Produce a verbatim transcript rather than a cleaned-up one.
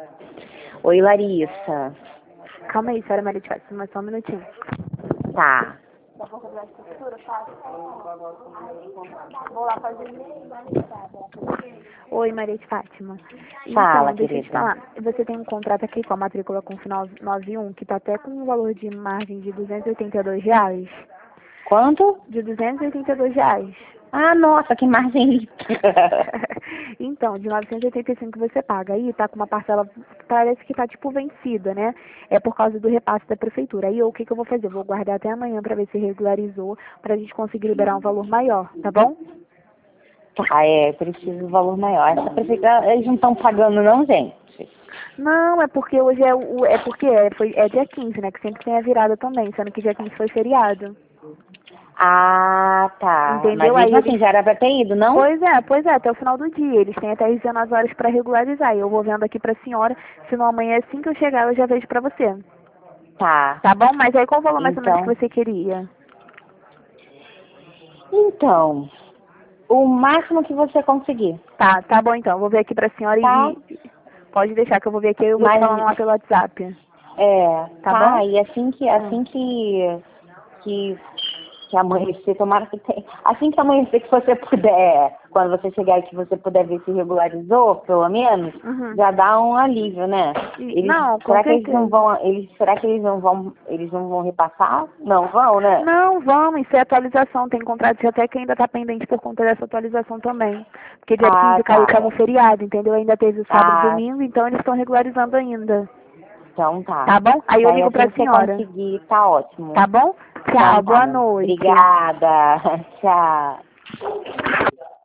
Oi, Larissa. Calma aí, senhora Maria de Fátima, só um minutinho. Tá. Vou lá fazer. Oi, Maria de Fátima. Fala, Então, deixa eu te querida. falar. Você tem um contrato aqui com a matrícula com final nove um, que tá até com um valor de margem de duzentos e oitenta e dois reais. Quanto? De duzentos e oitenta e dois reais. Ah, nossa, que margem. Então, de novecentos e oitenta e cinco que você paga. Aí tá com uma parcela, parece que tá tipo vencida, né? É por causa do repasse da prefeitura. Aí eu, o que que eu vou fazer? Eu vou guardar até amanhã pra ver se regularizou, pra gente conseguir liberar um valor maior, tá bom? Tá, é, preciso de um valor maior. Essa prefeitura, eles não estão pagando não, gente? Não, é porque hoje é o. É porque é, foi, é dia quinze, né? Que sempre tem a virada também, sendo que dia quinze foi feriado. Ah, tá. Mas Entendeu? Aí mesmo assim, eles. já era pra ter ido, não? Pois é, pois é, até o final do dia. Eles têm até as dezenove horas pra regularizar. E eu vou vendo aqui pra senhora, se não amanhã assim que eu chegar eu já vejo pra você. Tá. Tá bom? Mas aí qual o valor mais ou menos que Então, você queria? então, o máximo que você conseguir, Tá, tá bom então. Vou ver aqui pra senhora tá? e. Pode deixar que eu vou ver aqui e eu vou te Mas, falar lá pelo WhatsApp. é, Tá bom? tá, e assim que, Hum. assim que, que, que amanhecer, tomara que tenha, assim que amanhecer que você puder, quando você chegar e que você puder ver se regularizou, pelo menos, Uhum. já dá um alívio, né? E- Eles, Não, com será que eles não certeza. vão, eles, será que eles não vão, eles não vão repassar? Não vão, né? Não, vamos, isso é atualização. Tem contrato até que ainda tá pendente por conta dessa atualização também. Porque dia Ah, quinze caiu tá. como feriado, entendeu? Ainda teve o sábado e Ah, domingo, então eles estão regularizando ainda. então tá. Tá bom? Aí eu Daí ligo assim pra que você senhora. conseguir, tá ótimo. Tá bom? Então Tchau, tá. boa noite. Obrigada. Tchau.